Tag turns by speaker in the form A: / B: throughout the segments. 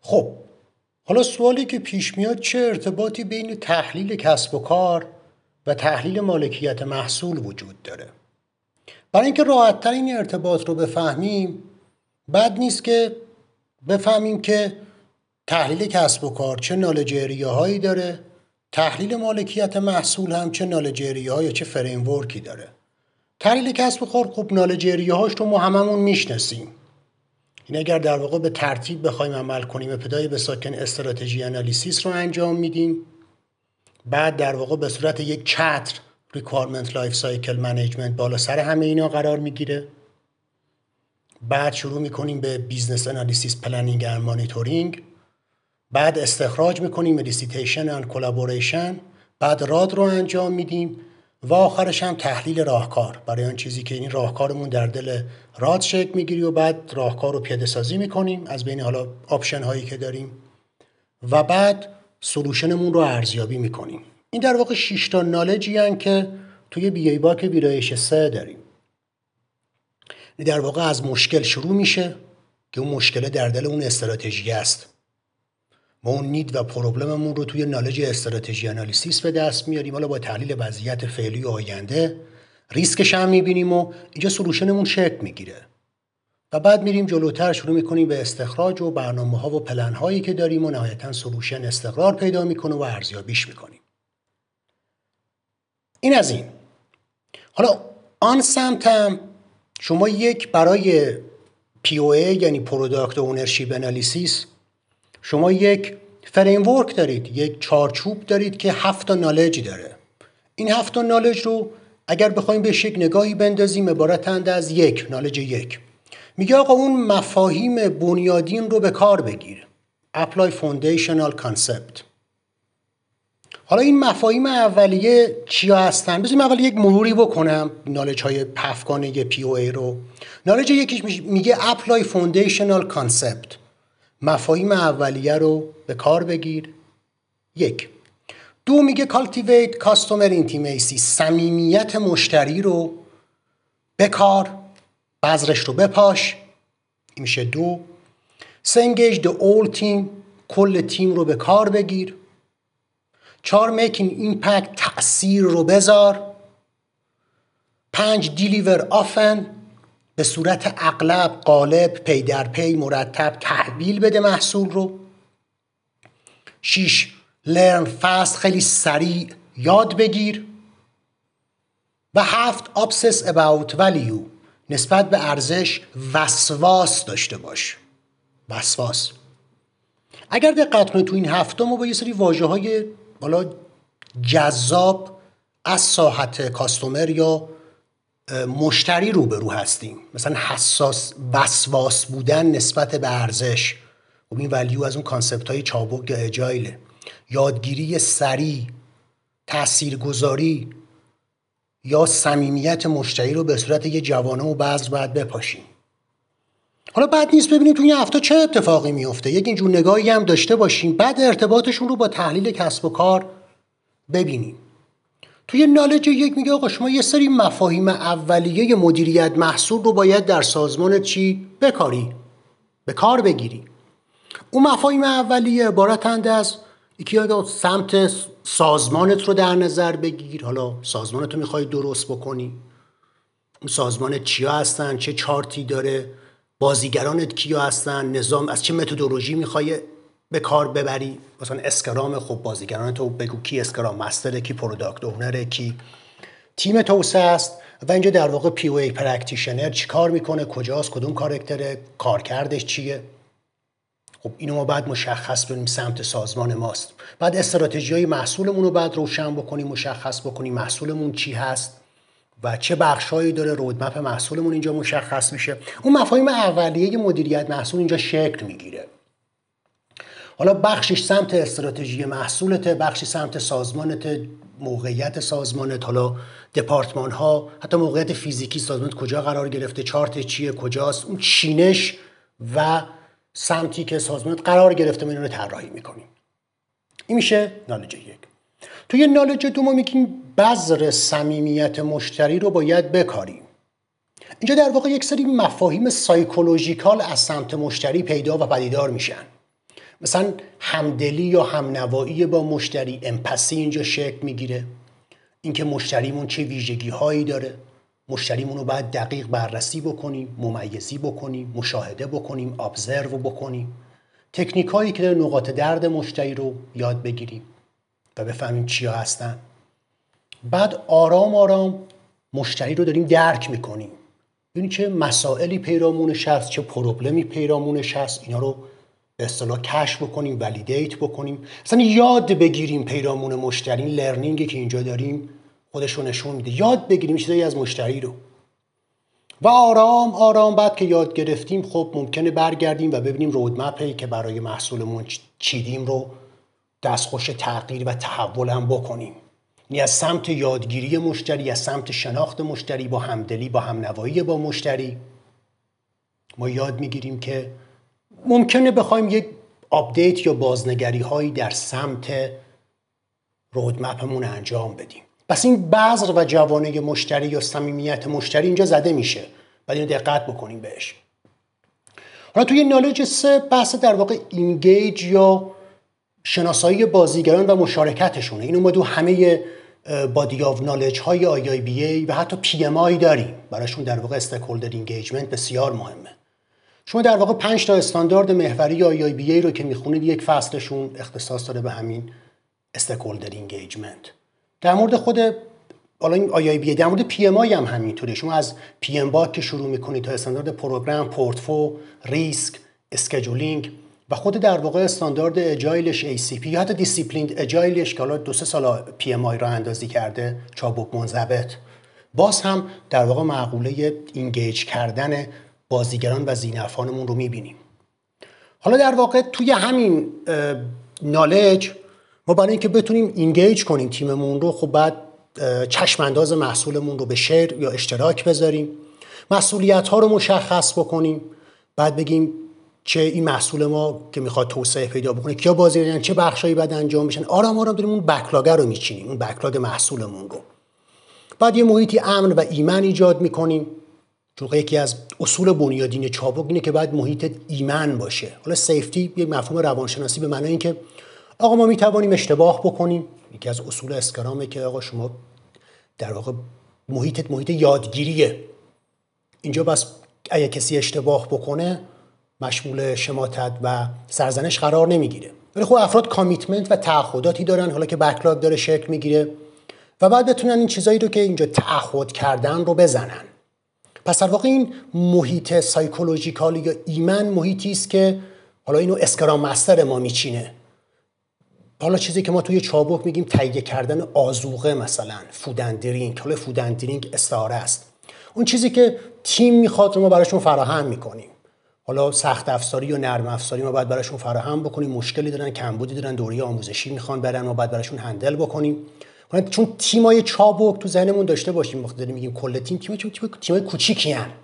A: خب حالا سوالی که پیش میاد چه ارتباطی بین تحلیل کسب و کار و تحلیل مالکیت محصول وجود داره؟ برای اینکه راحت‌تر این ارتباط رو بفهمیم بد نیست که بفهمیم که تحلیل کسب و کار چه نالج اریه هایی داره، تحلیل مالکیت محصول هم چه نالج اریه های چه فریم ورکی داره. تحلیل کسب و کار خب نالج اریه هاش رو ما هممون میشناسیم. این اگر در واقع به ترتیب بخوایم عمل کنیم، ابتدای به ساکن استراتژی انالیسیس رو انجام میدیم، بعد در واقع به صورت یک چتر ریکوایرمنت لایف سایکل منیجمنت بالا سر همه اینا قرار میگیره. بعد شروع میکنیم به بیزنس انالیسیس پلنینگ اند مانیتورینگ، بعد استخراج میکنیم مدیسیتیشن اند کلابوریشن، بعد راد رو انجام میدیم و آخرش هم تحلیل راهکار برای آن چیزی که این راهکارمون در دل راد شکل میگیری و بعد راهکار رو پیاده سازی میکنیم از بین حالا آپشن هایی که داریم و بعد سولوشنمون رو ارزیابی میکنیم. این در واقع 6 تا نالجی هستند که توی BA باک ویرایش 3 داریم. در واقع از مشکل شروع میشه که اون مشکل در دل اون استراتژی است. ما اون نید و پروبلممون رو توی نالج استراتژی انالیسیس به دست میاریم، حالا با تحلیل وضعیت فعلی و آینده ریسکش هم میبینیم و اینجا سولوشنمون شکل میگیره و بعد میریم جلوتر شروع میکنیم به استخراج و برنامه ها و پلن هایی که داریم و نهایتا سولوشن استقرار پیدا میکنه و ارزیابیش میکنیم. این از این. حالا آن سمت هم شما یک برای POA یعنی پروداکت اونرشیپ انالیسیس شما یک فریم ورک دارید، یک چارچوب دارید که 7 تا نالج داره. این 7 تا نالج رو اگر بخوایم بهش یک نگاهی بندازیم عبارتند از یک نالج یک. میگه آقا اون مفاهیم بنیادین رو به کار بگیر. Apply foundational concept. حالا این مفاهیم اولیه چیا هستن؟ بذاریم اول یک مروری بکنم نالج های پفگانه POA رو. نالج یکیش میگه Apply foundational concept. مفاهیم اولیه رو به کار بگیر. یک. دو میگه cultivate customer intimacy. صمیمیت مشتری رو به کار، بذرش رو بپاش. این میشه دو. سه engage the whole team. کل تیم رو به کار بگیر. 4 making impact. تأثیر رو بذار. 5 deliver often. به صورت اغلب، غالب، پی در پی، مرتب تحویل بده محصول رو. 6 learn fast. خیلی سریع یاد بگیر. و 7 obsess about value. نسبت به ارزش وسواس داشته باش. وسواس. اگر دقت کنید تو این هفته ما با یه سری واژه‌های حالا جذاب از ساحت کاستومر یا مشتری روبرو هستیم. مثلا حساس، وسواس بودن نسبت به ارزش. و این ولیو از اون کانسپت های چابک یا اجایله. یادگیری سریع، تاثیرگذاری یا صمیمیت مشتری رو به صورت یه جوانه و بذر باید بپاشیم. حالا بعد نیست ببینیم توی این هفته چه اتفاقی میفته. یک اینجور نگاهی هم داشته باشیم، بعد ارتباطشون رو با تحلیل کسب و کار ببینیم. توی نالج یک میگه آقا شما یه سری مفاهیم اولیه مدیریت محصول رو باید در سازمان چی بکاری، به کار بگیری. اون مفاهیم اولیه عبارتند از یکی سمت سازمانت رو در نظر بگیر. حالا سازمانت رو میخوای درست بکنی، اون سازمانت چیا هستن، چه چارتی داره، بازیگرانت کیا هستن، نظام از چه متدولوژی میخوای به کار ببری. مثلا اسکرام، خب بازیگرانت رو بگو کی اسکرام مستره، کی پروداکت اونره، کی تیم توسعه است. و اینجا در واقع POA پرکتیشنر چی کار میکنه، کجاست، کدوم کاراکتره، کارکردش چیه. خب اینو ما بعد مشخص کنیم سمت سازمان ماست. بعد استراتژی‌های محصولمون رو بعد روشن بکنیم، مشخص بکنیم محصولمون چی هست و چه بخشایی داره. رودمپ محصولمون اینجا مشخص میشه. اون مفاهیم اولیه مدیریت محصول اینجا شکل میگیره. حالا بخشش سمت استراتژی محصولته، بخشی سمت سازمانته، موقعیت سازمانت، حالا دپارتمان ها، حتی موقعیت فیزیکی سازمانت کجا قرار گرفته، چارت چیه، کجاست، اون چینش و سمتی که سازمانت قرار گرفته ما رو طراحی میکنیم. این میشه نالج یک. توی نالج دو ما میگیم بذر صمیمیت مشتری رو باید بکاریم. اینجا در واقع یک سری مفاهیم سایکولوژیکال از سمت مشتری پیدا و پدیدار میشن. مثلا همدلی یا همنوایی با مشتری، امپاسی اینجا شکل میگیره. اینکه مشتریمون چه ویژگی هایی داره، مشتریمون رو باید دقیق بررسی بکنیم، ممیزی بکنیم، مشاهده بکنیم، ابزرو بکنیم. تکنیک هایی که در نقاط درد مشتری رو یاد بگیریم و بفهمیم چیا هستن. بعد آرام آرام مشتری رو داریم درک میکنیم. ببینید چه مسائلی پیرامونش هست، چه پروبلمی پیرامونش هست، اینا رو به اصطلاح کشف بکنیم، ولیدیت بکنیم، اصلا یاد بگیریم پیرامون مشتری. لرنینگی که اینجا داریم خودش رو نشون میده، یاد بگیریم چیزایی از مشتری رو. و آرام آرام بعد که یاد گرفتیم خب ممکنه برگردیم و ببینیم رودمپی که برای محصولمون چیدیم رو دستخوش تغییر و تحول هم بکنیم. یعنی از سمت یادگیری مشتری، از سمت شناخت مشتری، با همدلی، با همنوایی با مشتری ما یاد میگیریم که ممکنه بخوایم یک آپدیت یا بازنگری هایی در سمت رودمپمون انجام بدیم. پس این بذر و جوانه مشتری یا صمیمیت مشتری اینجا زده میشه، بعد اینو دقت بکنیم بهش. حالا توی نالج 3 بحث در واقع اینگیج یا شناسایی بازیگران و مشارکتشونه. اینو ما تو همه بادی آف نالج های IIBA و حتی PMI داریم، براشون در واقع استیکهولدر اینگیجمنت بسیار مهمه. شما در واقع 5 تا استاندارد محوری IIBA رو که میخونید یک فصلشون اختصاص داره به همین استیکهولدر اینگیجمنت. در مورد خود حالا این IIBA، در مورد PMI هم همینطوره. شما از PM باک که شروع میکنید تا استاندارد پروگرام، پورتفو، ریسک، اسکیجولینگ و خود در واقع استاندارد اجایلش ACP یا حتی دیسیپلیند اجایلش که حالا 2-3 سال PMI را اندازی کرده، چابک منضبط، باز هم در واقع معقوله اینگیج کردن بازیگران و ذی‌نفعانمون رو میبینیم. حالا در واقع توی همین نالج ما برای اینکه بتونیم اینگیج کنیم تیممون رو، خب بعد چشم انداز محصولمون رو به شیر یا اشتراک بذاریم، مسئولیت ها رو مشخص بکنیم، بعد بگیم چه این محصول ما که میخواد توسعه پیدا بکنه کیا بازیگران، چه بخشایی باید انجام بشن. آرام آرام داریم اون بکلاگ رو میچینیم، اون بکلاگ محصولمون رو. بعد یه محیطی امن و ایمن ایجاد میکنیم، چون یکی از اصول بنیادین چابک اینه که باید محیط ایمن باشه. حالا سیفتی یه مفهوم روانشناسی به معنای اینکه آقا ما میتوانیم اشتباه بکنیم. یکی از اصول اسکرامه که آقا شما در واقع محیط یادگیریه. اینجا بس اگه کسی اشتباه بکنه مشمول شماتت و سرزنش قرار نمیگیره. ولی خب افراد کامیتمنت و تعهداتی دارن، حالا که بکلاگ داره شکل میگیره و بعد بتونن این چیزایی رو که اینجا تعهد کردن رو بزنن. پس در واقع این محیط سایکولوژیکال یا ایمن محیطی است که حالا اینو اسکرام مستر ما میچینه. حالا چیزی که ما توی چابک میگیم تهیه کردن آذوقه، مثلا فود اند درینک. حالا فود اند درینک استعاره است، اون چیزی که تیم میخواد رو ما براشون فراهم میکنیم. حالا سخت افزاری یا نرم افزاری ما باید براشون فراهم بکنیم، مشکلی دارن، کمبودی دارن، دوره آموزشی میخوان برن، ما باید براشون هندل بکنیم. چون تیمای چابک تو ذهنمون داشته باشیم، وقتی داریم میگیم کل تیمای کوچیکی ان،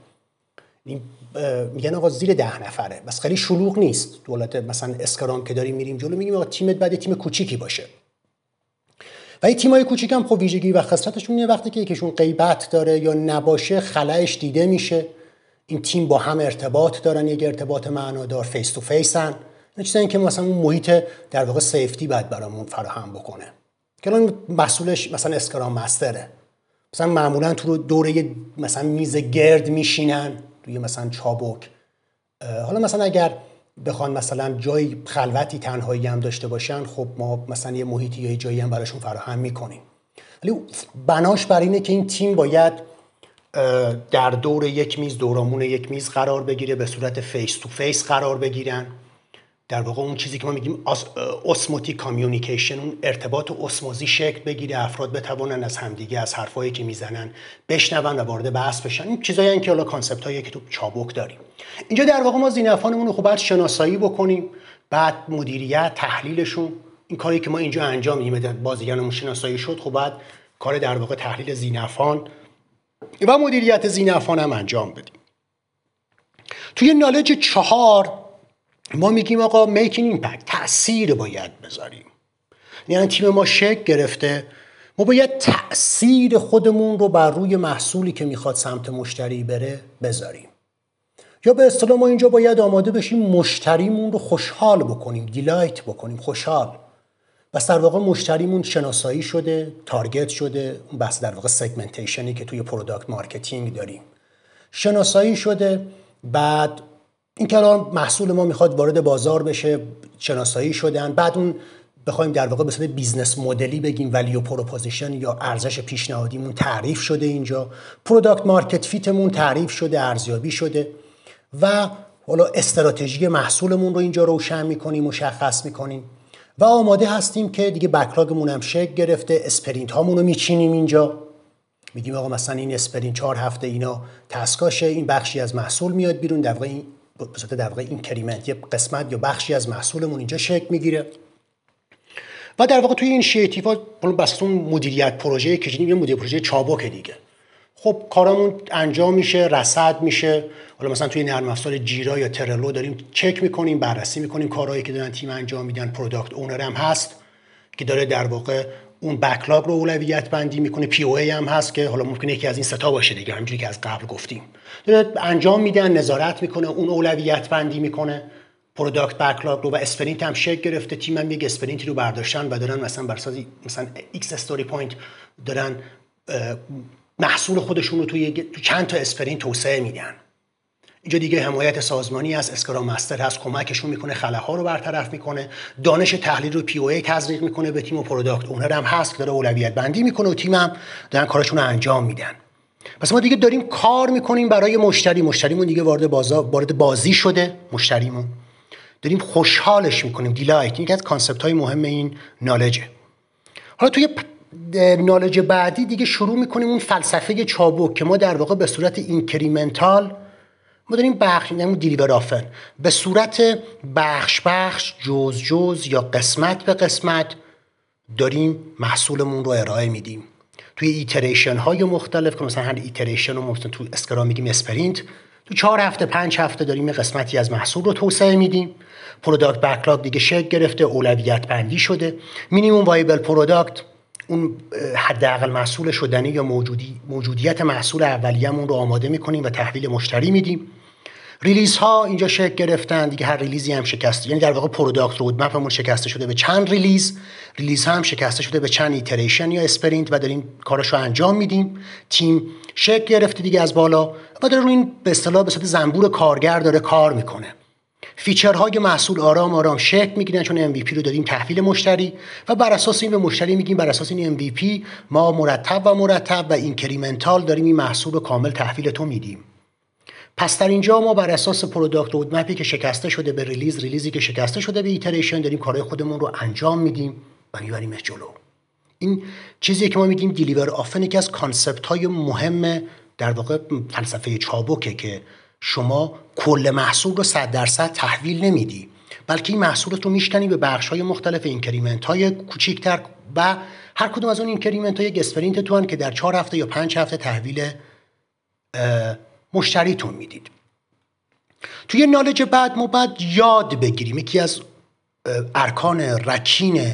A: میگن آقا زیر 10 نفره، بس خیلی شلوغ نیست. دولت مثلا اسکرام که داریم میریم جلو میگیم آقا تیمت بعد تیم کوچیکی باشه. و این تیمای کوچیک هم خب ویژگی و خصلتشون اینه وقتی که یکیشون غیبت داره یا نباشه خلأش دیده میشه. این تیم با هم ارتباط دارن، یک ارتباط معنادار، فیس تو فیسن. این چیزایی که مثلا اون محیط در واقع سیفتی بعد برامون فراهم بکنه. که الان مسئولش مثلا اسکرام مستره. مثلا معمولا تو دوره مثلا میز گرد میشینن توی مثلا چابک. حالا مثلا اگر بخوان مثلا جای خلوتی تنهایی هم داشته باشن، خب ما مثلا یه محیطی یا جایی هم براشون فراهم میکنیم. ولی بناش بر اینه که این تیم باید در دور یک میز، دورامون یک میز قرار بگیره، به صورت فیس تو فیس قرار بگیرن. در واقع اون چیزی که ما میگیم اسموتیک کامیونیکیشن، اون ارتباط اسموزی شکل بگیره، افراد بتوانن از همدیگه از حرفایی که میزنن بشنون و وارد بحث بشن. این چیزایی هستن که حالا کانسپتایی که تو چابک داریم. اینجا در واقع ما ذی‌نفعانمون رو خب باید شناسایی بکنیم، بعد مدیریت، تحلیلشون. این کاری که ما اینجا انجام میدیم، بازیگرمون شناسایی شد، خب بعد کار در واقع تحلیل ذی‌نفعان و مدیریت ذی‌نفعان هم انجام بدیم. توی نالج 4 ما میگیم آقا میکینگ ایمپکت، تأثیر باید بذاریم. یعنی تیم ما شکل گرفته، ما باید تأثیر خودمون رو بر روی محصولی که میخواد سمت مشتری بره بذاریم. یا به اصطلاح ما اینجا باید آماده بشیم مشتریمون رو خوشحال بکنیم، دیلایت بکنیم، خوشحال. بس در واقع مشتریمون شناسایی شده، تارگت شده، اون بحث در واقع سگمنتیشنی که توی پروداکت مارکتینگ داریم شناسایی شده. بعد این که الان محصول ما میخواد وارد بازار بشه، شناسایی شدن. بعد اون بخوایم در واقع به صورت بیزنس مدلی بگیم ولیو پروپوزیشن یا ارزش پیشنهادیمون تعریف شده، اینجا پروداکت مارکت فیتمون تعریف شده، ارزیابی شده و حالا استراتژی محصولمون رو اینجا روشن میکنیم، مشخص میکنیم و آماده هستیم که دیگه بکلاگمون هم شکل گرفته، اسپرینت هامون رو میچینیم اینجا. میگیم آقا مثلا این اسپرینت 4 هفته اینا تسکاشه، این بخشی از محصول میاد بیرون، در واقع این به صورت در واقع اینکریمنت یه قسمت یا بخشی از محصولمون اینجا شکل میگیره. و در واقع توی این اینیشیتیوها بس اون مدیریت پروژه که یه مدیر پروژه چابک دیگه، خب کارامون انجام میشه، رصد میشه. حالا مثلا توی نرم افزار جیرا یا ترلو داریم چک میکنیم، بررسی میکنیم کارهایی که دارن تیم انجام میدن. پروداکت اونر هم هست که داره در واقع اون بکلاگ رو اولویت بندی میکنه. پی او ای هم هست که حالا ممکنه یکی از این ستا باشه دیگه، همونجوری که از قبل گفتیم داره انجام میدن، نظارت میکنه، اون اولویت بندی میکنه پروداکت بکلاگ رو. و اسپرینت هم شکل گرفته، تیم هم یک اسپرینتی رو برداشتن و دارن مثلا بر اساس مثلا ایکس استوری پوینت دارن محصول خودشون رو توی چند تا اسپرینت توسعه میدن. اینجا دیگه حمایت سازمانی هست، اسکرام مستر هست، کمکشون میکنه، خلاها رو برطرف میکنه، دانش تحلیل رو پی او ای تزریق میکنه به تیم، و پروداکت اونر هم هست که داره اولویت بندی میکنه و تیم هم دارن کارشون رو انجام میدن. پس ما دیگه داریم کار میکنیم برای مشتریمون دیگه وارد بازی شده. مشتریمون داریم خوشحالش میکنیم، دیلایت. این از کانسپت های مهم این نالجه. حالا توی نالج بعدی دیگه شروع میکنیم اون فلسفه چابک که ما در واقع به صورت اینکریمنتال ما داریم دیلیور آفن به صورت بخش جز یا قسمت به قسمت داریم محصولمون رو ارائه میدیم توی ایتریشن های مختلف که مثلا هر ایتریشن رو مثلا تو اسکرام میگیم اسپرینت. تو 4 هفته 5 هفته داریم یه قسمتی از محصول رو توسعه میدیم. پروداکت بکلاگ دیگه شکل گرفته، اولویت بندی شده. مینیمم وایبل پروداکت، اون حداقل محصول شدنی یا موجودیت محصول اولیه‌مون رو آماده میکنیم و تحویل مشتری میدیم. ریلیز ها اینجا شکل گرفتن دیگه، هر ریلیزی هم شکسته، یعنی در واقع پروداکت رودمپمون شکسته شده به چند ریلیز ها هم شکسته شده به چند ایتریشن یا اسپرینت و داریم کاراشو انجام میدیم. تیم شکل گرفته دیگه از بالا و داره روی این به اصطلاح به صورت زنبور کارگر داره کار میکنه. فیچرهای محصول آرام شکل میگیرن چون MVP رو دادیم تحویل مشتری و بر اساس این به مشتری میگیم بر اساس این MVP ما مرتب و اینکریمنتال داریم این محصول رو کامل تحویل تو میدیم. پس در اینجا ما بر اساس پروداکت رودمپی که شکسته شده به ریلیزی که شکسته شده به ایتریشن داریم کارهای خودمون رو انجام میدیم و میبریمش جلو. این چیزی که ما میگیم دیلیور آفن، یکی از کانسپت های مهم در واقع فلسفه چابکه که شما کل محصول رو 100% تحویل نمیدی، بلکه این محصولت رو میشکنی به بخش‌های مختلف، اینکریمنت های کوچیک‌تر و هر کدوم از اون اینکریمنت ها یک اسپرینت تو هن که در 4 هفته یا 5 هفته تحویل مشتریتون میدید. توی نالج بعد ما باید یاد بگیریم. یکی از ارکان رکین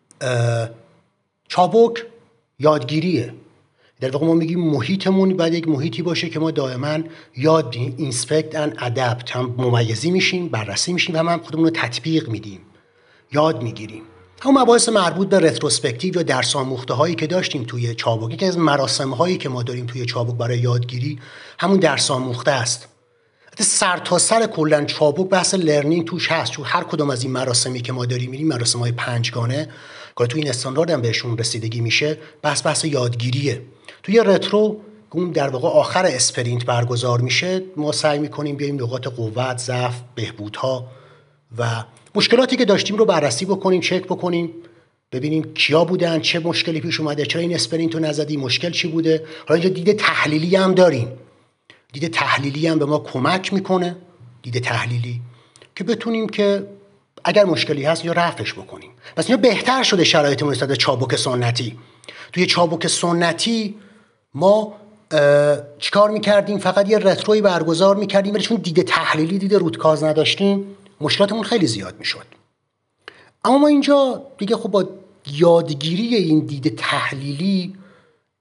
A: چابک یادگیریه. در واقع ما میگیم محیطمون باید یک محیطی باشه که ما دائما یاد اینسپکت اند ادپت، هم ممیزی میشیم، بررسی میشیم و هم خودمون رو تطبیق میدیم، یاد میگیریم. همون مباحث مربوط به رتروسپکتیو یا درس آموخته هایی که داشتیم توی چابک، یکی از مراسم هایی که ما داریم توی چابک برای یادگیری همون درس آموخته است. سر تا سر کلا چابک بحث لرنینگ توش هست، چون هر کدوم از این مراسمی که ما داریم میریم، مراسم های 5 گانه که توی این استاندارد هم بهشون رسیدگی میشه، بحث یادگیریه. توی رترو اون در واقع آخر اسپرینت برگزار میشه، ما سعی میکنیم بیایم نقاط قوت، ضعف، بهبودها و مشکلاتی که داشتیم رو بررسی بکنیم، چک بکنیم، ببینیم کیا بودن، چه مشکلی پیش اومده، چرا این اسپرینت رو نزدی، مشکل چی بوده. حالا اینجا دید تحلیلی هم داریم. دید تحلیلی هم به ما کمک میکنه، دید تحلیلی که بتونیم که اگر مشکلی هست یا رفعش بکنیم. پس اینجا بهتر شده شرایطمون نسبت به چابک سنتی. توی چابک سنتی ما چیکار میکردیم؟ فقط یه رتروی برگزار میکردیم، ولی چون دید تحلیلی، دید روتکاز نداشتیم، مشکلاتمون خیلی زیاد میشد. اما ما اینجا دیگه خب با یادگیری این دید تحلیلی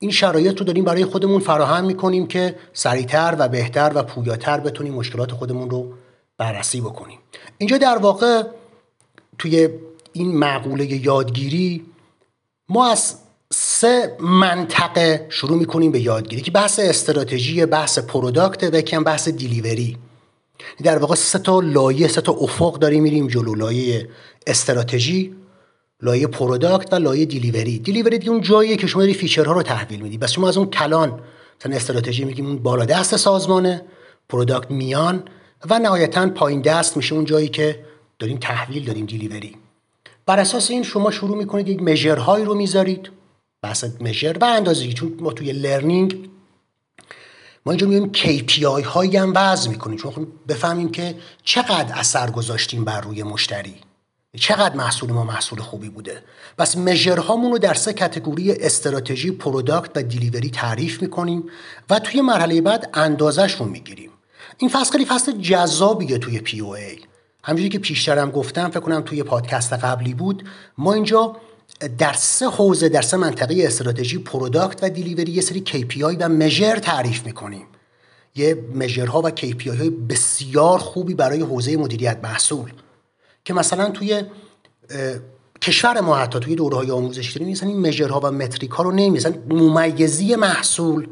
A: این شرایط رو داریم برای خودمون فراهم میکنیم که سریعتر و بهتر و پویاتر بتونیم مشکلات خودمون رو بررسی بکنیم. اینجا در واقع توی این مقوله یادگیری ما از 3 منطقه شروع میکنیم به یادگیری که بحث استراتژی، بحث پروداکت و یکم بحث دیلیوری. در واقع 3 تا لایه، 3 تا افق داریم میریم جلو: لایه استراتژی، لایه پروداکت و لایه دیلیوری. دیلیوری دیگه اون جاییه که شما داری فیچرها رو تحویل میدی. بس شما از اون کلان مثلا استراتژی میگیم اون بالا دست سازمانه، پروداکت میان و نهایتاً پایین دست میشه اون جایی که داریم تحویل دادیم، دیلیوری. بر اساس این شما شروع میکنید یک مژرهایی رو میذارید، بحث مژر و اندازه‌گیری. چون ما توی لرنینگ ما اینجا میایم KPI هایی هم وضع میکنیم چون بفهمیم که چقدر اثر گذاشتیم بر روی مشتری، چقدر محصول ما محصول خوبی بوده. پس مژرهامون رو در 3 کاتگوری استراتژی، پروداکت و دیلیوری تعریف میکنیم و توی مرحله بعد اندازش رو میگیریم. این فصل خیلی فصل جذابیه توی POA. همونجوری که پیشترم گفتم، فکر کنم توی پادکست قبلی بود، ما اینجا در 3 حوزه، در 3 منطقه استراتژی، پروداکت و دیلیوری یه سری KPI و مژر تعریف میکنیم. یه مژرها و KPI های بسیار خوبی برای حوزه مدیریت محصول که مثلا توی کشور ما حتی توی دوره‌های آموزشی داریم مثلا این مژرها و متریک ها رو مثلا ممیزی محصول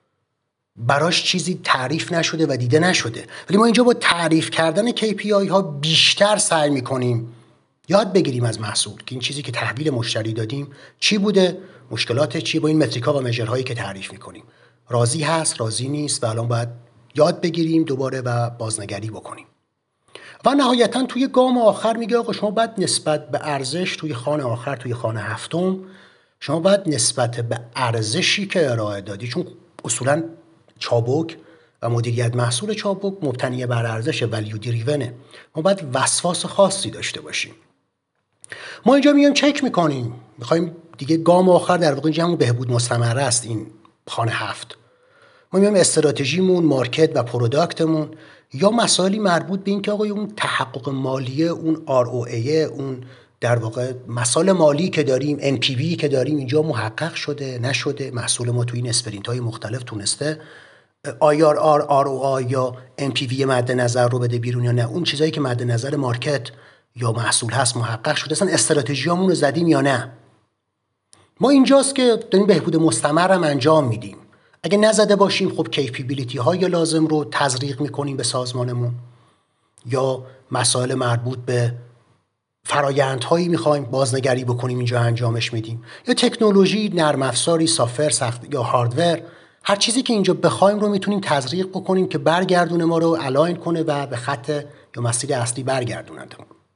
A: براش چیزی تعریف نشده و دیده نشده، ولی ما اینجا با تعریف کردن KPI ها بیشتر سعی میکنیم یاد بگیریم از محصول که این چیزی که تحویل مشتری دادیم چی بوده، مشکلات چی، با این متریکا و مژرهایی که تعریف میکنیم راضی هست، راضی نیست و الان باید یاد بگیریم دوباره و بازنگری بکنیم. و نهایتا توی گام آخر میگه آقا شما باید نسبت به ارزش توی خانه آخر، توی خانه هفتم، شما باید نسبت به ارزشی که ارائه دادی، چون اصولا چابک و مدیریت محصول چابک مبتنی بر ارزش، ولیو دریونه، ما باید وسواس خاصی داشته باشیم. ما اینجا میایم چک میکنیم، میخوایم دیگه گام آخر در واقع اینجا همون بهبود مستمره است. این خانه هفت ما میایم استراتژیمون، مارکت و پروداکتمون یا مسائلی مربوط به این که آقا اون تحقق مالیه، اون ROA، اون در واقع مسائل مالی که داریم، NPV که داریم اینجا محقق شده نشده، محصول ما توی این اسپرینت های مختلف تونسته IRR، ROI یا NPV مد نظر رو بده بیرون یا نه، اون چیزایی که مد نظر مارکت یا محصول هست محقق شده، اصلا استراتژیامون رو زدیم یا نه. ما اینجاست که داریم بهبود مستمر هم انجام میدیم. اگه نزده باشیم خب کیپیبیلیتی های لازم رو تزریق میکنیم به سازمانمون، یا مسائل مربوط به فرایندهایی میخوایم بازنگری بکنیم اینجا انجامش میدیم، یا تکنولوژی، نرم افزاری، سافر، سخت یا هاردور، هر چیزی که اینجا بخوایم رو میتونیم تزریق بکنیم که برگردونه ما رو الاین کنه و به خط یا مسیر اصلی برگردوننده.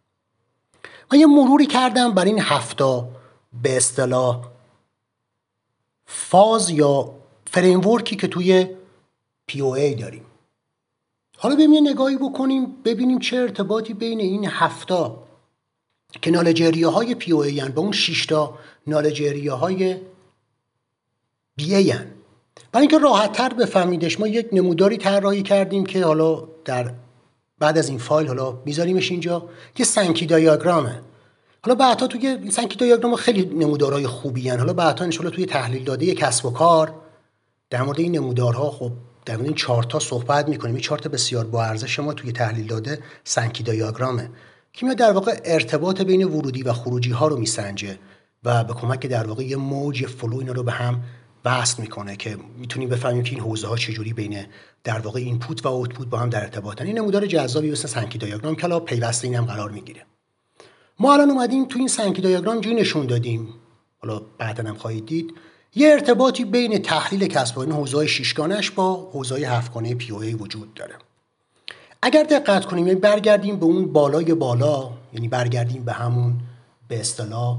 A: من یه مروری کردم بر این 7 به اصطلاح فاز یا فریمورکی که توی POA داریم. حالا بریم یه نگاهی بکنیم ببینیم چه ارتباطی بین این 7 که نالج اریه های POA یعنی با اون 6 نالج اریه های BA یعنی. برای اینکه راحت تر بفهمیدش ما یک نموداری طراحی کردیم که حالا در بعد از این فایل حالا میذاریمش اینجا، که سانکی دیاگرامه. حالا بعدا توی این سانکی دیاگرام خیلی نمودارهای خوبی ان، حالا بعدا ان شاءالله توی تحلیل داده کسب و کار در مورد این نمودارها خب در مورد این چارت صحبت میکنیم. این چارت بسیار با ارزش ما توی تحلیل داده سانکی دیاگرامه که میاد در واقع ارتباط بین ورودی و خروجی ها رو میسنجه و به کمک در واقع یه موج، یه فلو اینا رو به هم وصل میکنه که میتونیم بفهمیم که این حوزه ها چجوری بین در واقع اینپوت و اوتپوت با هم در ارتباطن. این نمودار جذابی مثل سانکی دیاگرام که حالا پیوسته اینم قرار میگیره. ما الان اومدیم تو این سانکی دیاگرام جوری نشون دادیم، حالا بعداً هم خواهید دید، یه ارتباطی بین تحلیل کسب و کار حوزه‌های شیشگانش با حوزه‌های هفتگانه POA وجود داره. اگر دقت کنیم یعنی برگردیم به اون بالای بالا، یعنی برگردیم به همون به اصطلاح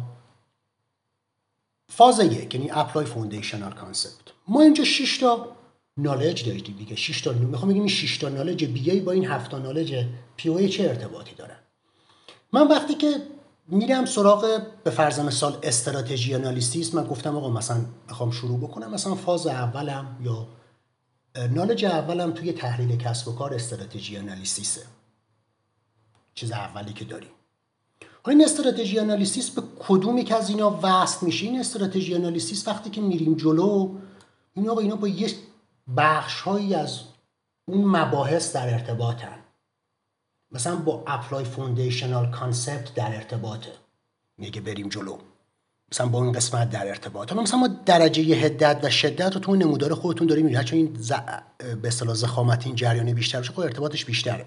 A: فاز 1 یعنی اپلای فاندیشنال کانسپت، ما اینجا 6 نالج داشتیم دیگه. 6 میخوام بگم این 6 نالج BA با این 7 نالج POA چه ارتباطی دارن. من وقتی که میرم سراغ به فرض مثال استراتژی آنالیسیس، من گفتم آقا مثلا بخوام شروع بکنم مثلا فاز اولم یا نالج اولم توی تحلیل کسب و کار استراتژی آنالیسیسه، چیز اولی که داریم. حالا این استراتژی آنالیسیس به کدوم یک از اینا وصل میشه؟ این استراتژی آنالیسیس وقتی که میریم جلو اینا با یه بخش‌هایی از اون مباحث در ارتباطن. مثلا با اپلای فوندیشنال کانسپت در ارتباطه، میگه بریم جلو، مثلا با این قسمت در ارتباط. حالا مثلا ما درجه حدت و شدت رو تو نمودار خودتون داریم میبینید، چون این به اصطلاح ضخامت این جریان بیشتر بشه، خب ارتباطش بیشتره.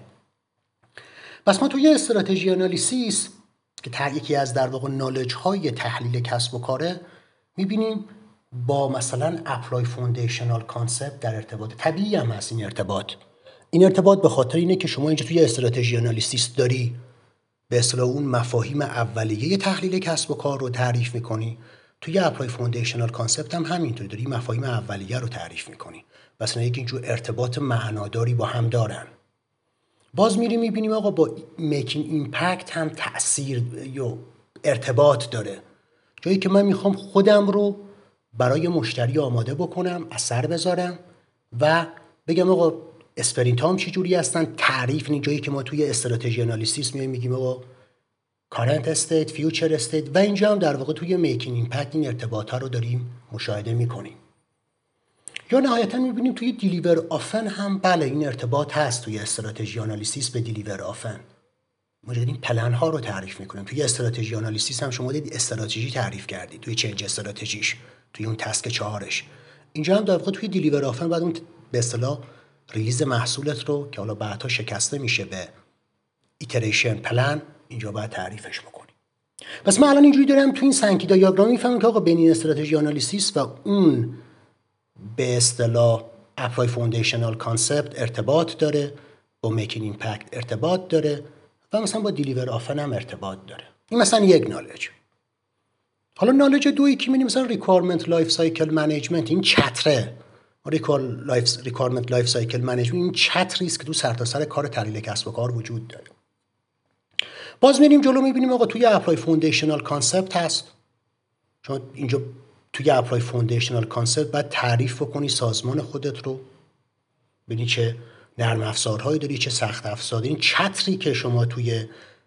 A: پس ما توی استراتژی آنالیسیس که یکی از در واقع نالج های تحلیل کسب و کاره، میبینیم با مثلا اپلای فوندیشنال کانسپت در ارتباط. طبیعی هم هست این ارتباط به خاطر اینه که شما اینجا توی استراتژی آنالیسیس داری به اصطلاح اون مفاهیم اولیه تحلیل کسب و کار رو تعریف میکنی، توی اپلای فوندیشنال کانسپت هم همینطوری داری مفاهیم اولیه رو تعریف میکنی. پس اینا اینجور ارتباط معناداری با هم دارن. باز میریم میبینیم آقا با میکینگ ایمپکت هم تأثیر یا ارتباط داره، جایی که من میخوام خودم رو برای مشتری آماده بکنم، اثر بذارم و بگم آقا اسپرینت هم چی جوری هستن، تعریف. این جایی که ما توی استراتژی آنالیسیس میگیم آقا کارنت استیت، فیوچر استیت، و اینجا هم در واقع توی میکینگ ایمپکت این ارتباطات رو داریم مشاهده میکنیم. یا نهایتا میبینیم توی دیلیور آفن هم بله این ارتباط هست توی استراتژی آنالیسیس به دیلیور آفن. ما داریم پلن ها رو تعریف میکنیم. توی استراتژی آنالیسیس هم شما دید استراتژی تعریف کردید توی چنج استراتژیش، توی اون تسک 4ش. اینجا هم در واقع توی دیلیور آفن بعد اون به اصطلاح ریلیز محصولت رو که حالا بعدها شکسته میشه به ایتریشن پلن، اینجا باید تعریفش بکنیم. پس من الان اینجوری دارم توی این سنکی دیاگرام میفهمم که آقا بین این استراتژی آنالیسیس و اون به اصطلاح اپلای فوندیشنال کانسپت ارتباط داره، با میکینگ ایمپکت ارتباط داره و مثلا با دیلیور آفن هم ارتباط داره. این مثلا یک نالج. حالا نالج دویی که می‌بینیم مثلا ریکوایرمنت لایف سایکل منیجمنت، این چتره. ریکوایرمنت لایف سایکل منیجمنت این چتری است که تو سرتاسر کار تحلیل کسب و کار وجود داره. باز میریم جلو می‌بینیم آقا توی اپلای فوندیشنال کانسپت هست. چون اینجا توی اپلای فوندیشنال کانسپت باید تعریف بکنی سازمان خودت رو، ببینی چه نرم افزارهایی داری، چه سخت افزار. این چتری که شما توی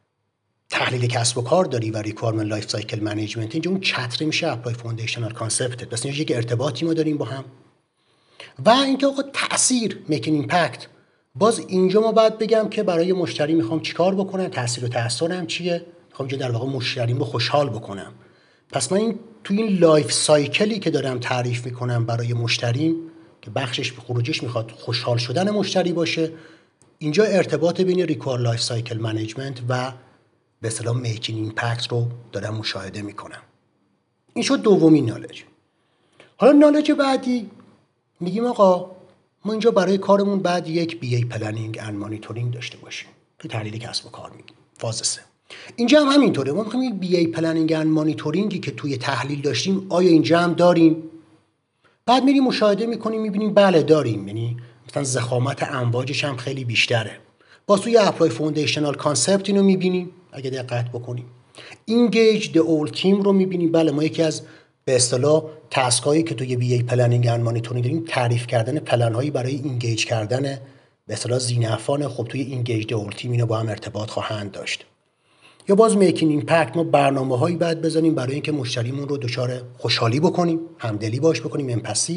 A: تحلیل کسب و کار داری و ریکوایرمنت لایف سایکل منیجمنت، اینجا اون چتری میشه اپلای فوندیشنال کانسپت. پس اینجا یک ارتباطی ما داریم با هم. و اینکه آقا تاثیر میکینگ ایمپکت، باز اینجا ما باید بگم که برای مشتری میخوام چیکار بکنم، تاثیر و تاثیرم چیه، میخوام اینجا در واقع مشتریمو خوشحال بکنم. پس من توی این لایف سایکلی که دارم تعریف میکنم برای مشتریم که بخشش به خروجش میخواد خوشحال شدن مشتری باشه، اینجا ارتباط بین ریکوایرمنت لایف سایکل منیجمنت و به اصطلاح میکینگ ایمپکت رو دارم مشاهده میکنم. این شد دومین نالج. حالا نالج بعدی میگیم آقا ما اینجا برای کارمون بعد یک بی ای پلنینگ اند مانیتورینگ داشته باشیم. تو تحلیل کسب و کار میگیم فاز 3. اینجا هم همینطوره. ما میخوایم یک بی ای پلنینگ اند مانیتورینگی که توی تحلیل داشتیم آیا اینجا هم داریم؟ بعد میریم مشاهده میکنیم میبینیم بله داریم، یعنی مثلا ضخامت امواجش هم خیلی بیشتره. باز توی اپلای فوندیشنال کانسپت اینو میبینیم اگه دقت بکنیم. اینگیج د اول تیم رو میبینیم. بله ما یکی از به اصطلاح تاسکایی که توی بی ای پلنینگ اند مانیتورینگ داریم تعریف کردن پلن هایی برای اینگیج کردن به اصطلاح ذی‌نفعان. خب توی اینگیج د اول تیم اینا با هم ارتباط خواهند داشت. یا باز میکینگ ایمپکت، ما برنامه‌هایی باید بزنیم برای اینکه مشتریمون رو دچار خوشحالی بکنیم، همدلی باش بکنیم، امپاتی.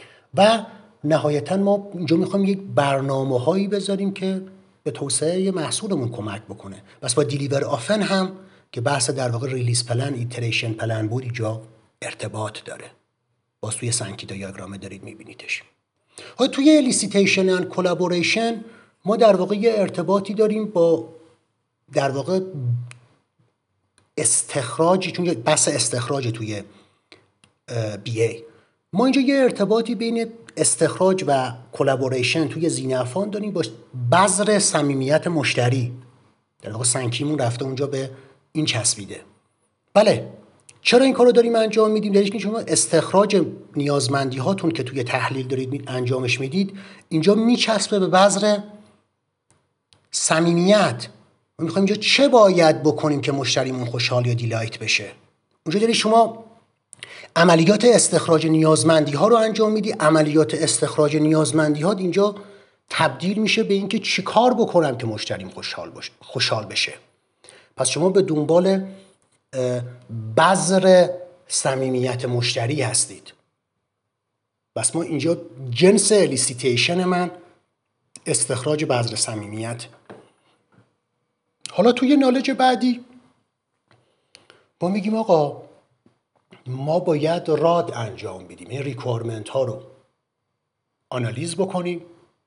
A: و نهایتاً ما اینجا میخوایم یک برنامه‌هایی بذاریم که به توسعه محصولمون کمک بکنه. بس با دیلیور آفن هم که بحث در واقع ریلیز پلن، ایتریشن پلن بود، اینجا ارتباط داره. باز توی سنکی دیاگرام دارید میبینیدش. حالا توی الیسیتیشن اند کلابوریشن ما در واقع یه ارتباطی داریم با در واقع استخراج، چون بحث استخراج توی بی ای، ما اینجا یه ارتباطی بین استخراج و کلابوریشن توی ذی‌نفعان داریم با بذر صمیمیت مشتری. در واقع سنکیمون رفته اونجا به این چسبیده. بله چرا این کارو داریم انجام میدیم؟ دلیلش که شما استخراج نیازمندی هاتون که توی تحلیل دارید انجامش میدید اینجا میچسبه به بذر صمیمیت. ما میخوایم اینجا چه باید بکنیم که مشتریمون خوشحال یا دیلایت بشه. اونجا داری شما عملیات استخراج نیازمندی ها رو انجام میدی. عملیات استخراج نیازمندی ها اینجا تبدیل میشه به اینکه چی کار بکنم که مشتریم خوشحال بشه. پس شما به دنبال بذر صمیمیت مشتری هستید. بس ما اینجا جنس الیسیتیشن من استخراج بذر صمیمیت. حالا توی نالج بعدی ما میگیم آقا ما باید راد انجام بدیم، این ریکوایرمنت ها رو آنالیز بکنیم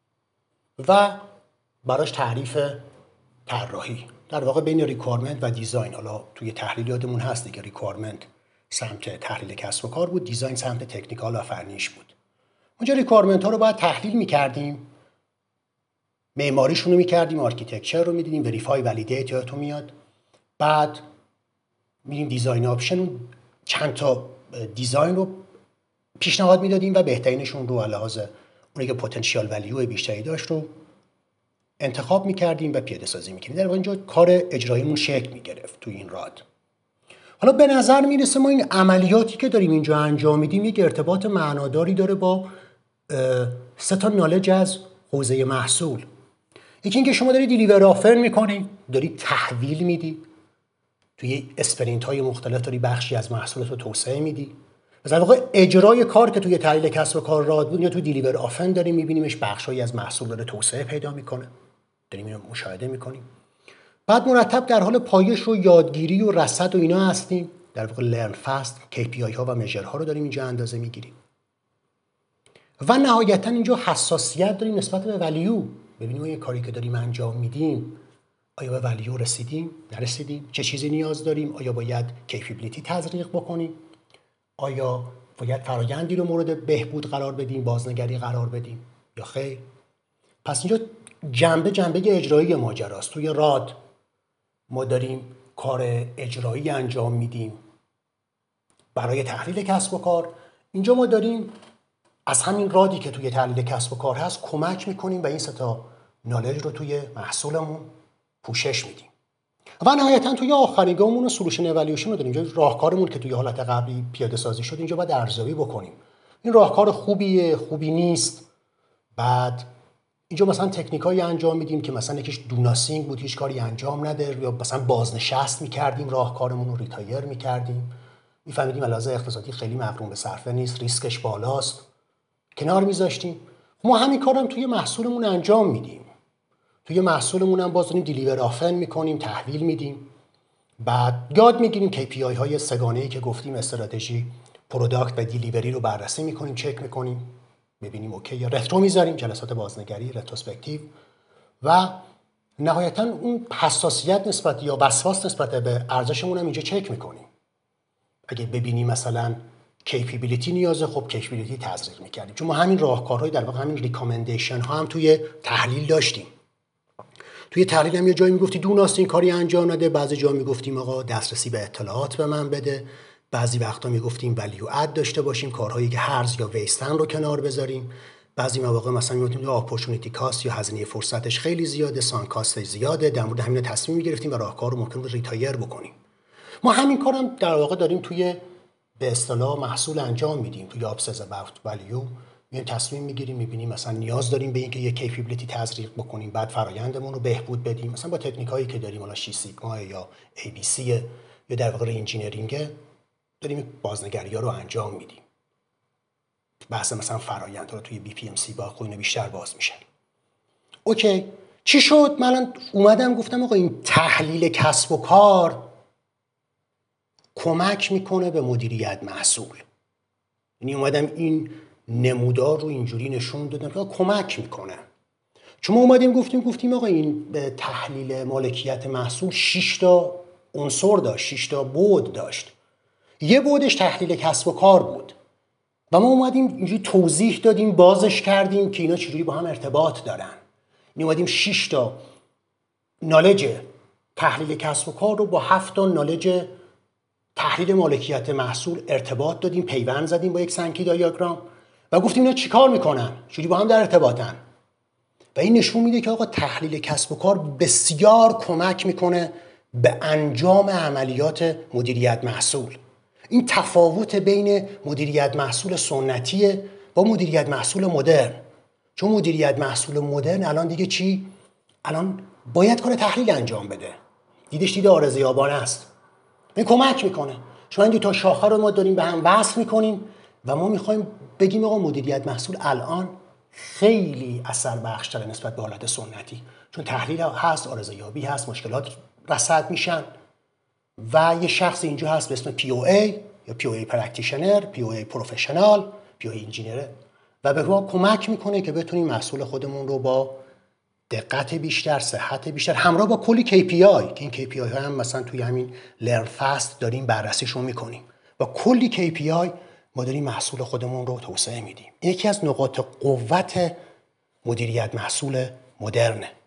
A: و براش تعریف طراحی. در واقع بین ریکوایرمنت و دیزاین، حالا توی تحلیل یادمون هست دیگه، ریکوایرمنت سمت تحلیل کسب و کار بود، دیزاین سمت تکنیکال و فنیش بود. اونجا ریکوایرمنت ها رو باید تحلیل میکردیم، معماریشون رو میکردیم، آرکیتکچر رو میدیدیم، وریفای ولیدیت یادتون میاد. بعد میریم دیزاین آپشن، چند تا دیزاین رو پیشنهاد میدادیم و بهترینشون رو علاوه اونی که پتانسیال ولیو بیشتری داشت رو انتخاب میکردیم و پیاده سازی میکردیم. در واقع اینجا کار اجراییمون شکل میگرفت توی این راد. حالا به نظر میرسه ما این عملیاتی که داریم اینجا انجام میدیم یک ارتباط معناداری داره با 3 تا نالج از حوزه محصول. یکی اینکه شما داری دیلیور آفر میکنی، داری تحویل میدی، توی اسپرینت های مختلف داری بخشی از محصولت رو توسعه میدی. در واقع اجرای کار که توی تحلیل کسب و کار راد بود یا توی دیلیور آفر داریم میبینیمش بخشایی از محصول داره توسعه پیدا میکنه، داریم اینو مشاهده میکنیم. بعد مرتب در حال پایش و یادگیری و رصد و اینا هستیم، در واقع لرن فست، KPI ها و مژر ها رو داریم اینجا اندازه میگیریم. و نهایتا اینجا حساسیت داریم نسبت به ولیو، ببینیم یه کاری که داریم انجام میدیم آیا به ولیو رسیدیم، نرسیدیم، چه چیزی نیاز داریم، آیا باید کیپیبیلیتی تزریق بکنیم، آیا باید فرآیندی رو مورد بهبود قرار بدیم، بازنگری قرار بدیم یا خیر. پس اینجا جنبه اجرایی ماجراست. توی راد ما داریم کار اجرایی انجام میدیم برای تحلیل کسب و کار. اینجا ما داریم از همین رادی که توی تحلیل کسب و کار هست کمک میکنیم و این 3 تا نالج رو توی محصولمون پوشش میدیم. و نهایتا توی آخرین گاممون سولوشن اوالیوشن رو داریم. اینجا راهکارمون که توی حالت قبلی پیاده سازی شد اینجا باید ارزیابی بکنیم. این راهکار خوبیه، خوبی نیست. بعد اینجا مثلا تکنیکایی انجام میدیم که مثلا یکیش دوناسینگ بود، هیچ کاری انجام نده، یا مثلا بازنشست میکردیم، راهکارمون رو ریتایر میکردیم، میفهمیدیم علاوه اقتصادی خیلی مبرون به صرفه نیست، ریسکش بالاست، کنار میذاشتیم. ما همین کارم توی محصولمون انجام میدیم. توی محصولمون هم باز داریم دیلیور آفر میکنیم، تحویل میدیم. بعد یاد میگیریم KPI های سگانه‌ای که گفتیم، استراتژی، پروداکت و دیلیوری رو بررسی میکنیم، چک میکنیم، ببینیم اوکی، یا رترو میذاریم، جلسات بازنگری، رتروسپکتیو. و نهایتا اون حساسیت نسبت یا وسواس نسبت به ارزشمون هم اینجا چک میکنیم. اگه ببینیم مثلا کیپیبیلیتی نیازه، خب کیپیبیلیتی تزریق میکردیم، چون ما همین راهکارهای در واقع همین ریکامندیشن ها هم توی تحلیل داشتیم. توی تحلیل هم یه جایی میگفتی دوناست این کاری انجام نده، بعضی جا میگفتیم آقا دسترسی به اطلاعات به من بده، بعضی وقتا میگفتیم ولیو اد داشته باشیم، کارهایی که هرز یا ویستن رو کنار بذاریم. بعضی مواقع مثلا میگفتیم اپورتونتی کاست یا هزینه فرصتش خیلی زیاده، سان کاستش زیاده، در مورد همین تصمیم میگرفتیم و راهکار رو ممکن بود ریتایر بکنیم. ما همین کارم در واقع داریم توی به اصطلاح محصول انجام میدیم. توی ابسس اباوت ولیو میایم تصمیم میگیریم، میبینیم مثلا نیاز داریم به اینکه یه کیپیبیلیتی تزریق بکنیم، بعد فرآیندمون رو بهبود بدیم، مثلا با تکنیکایی که داریم، حالا 6 سیگما یا ABC یا در واقع انجینیرینگ، داریم بازنگری‌ها رو انجام میدیم. بحث مثلا فرآیندها رو توی BPMC با خودمون بیشتر باز میشه. اوکی، چی شد؟ من اومدم گفتم آقا این تحلیل کسب و کار کمک میکنه به مدیریت محصول. یعنی اومدم این نمودار رو اینجوری نشون دادم که کمک میکنه. چون ما اومدیم گفتیم آقا این تحلیل مالکیت محصول 6 تا عنصر داشت، 6 تا بعد داشت. یه بعدش تحلیل کسب و کار بود و ما اومدیم اینجوری توضیح دادیم، بازش کردیم که اینا چجوری با هم ارتباط دارن. یعنی اومدیم 6 تا نالج تحلیل کسب و کار رو با 7 تا نالج تحلیل مالکیت محصول ارتباط دادیم، پیوند زدیم با یک سنکی دیاگرام و گفتیم اینا چیکار میکنن، چجوری با هم در ارتباطن. و این نشون میده که آقا تحلیل کسب و کار بسیار کمک میکنه به انجام عملیات مدیریت محصول. این تفاوت بین مدیریت محصول سنتی با مدیریت محصول مدرن. چون مدیریت محصول مدرن الان دیگه چی؟ الان باید کار تحلیل انجام بده. دیدش دید آرزویابانه است. این کمک میکنه. شما این دو تا شاخه رو ما داریم به هم وصل میکنیم و ما میخوایم بگیم آقا مدیریت محصول الان خیلی اثر بخشتره نسبت به حالت سنتی، چون تحلیل هست، آرزویابی هست، مشکلات رصد میشن و یه شخص اینجا هست به اسم POA یا POA پرکتیشنر، POA پروفشنال، POA انجینیر و به ما کمک میکنه که بتونیم محصول خودمون رو با دقت بیشتر، صحت بیشتر، همراه با کلی KPI که این KPI ها هم مثلا توی همین لرن فست داریم بررسیشون میکنیم و کلی KPI ما داریم محصول خودمون رو توسعه میدیم. یکی از نقاط قوت مدیریت محصول مدرنه.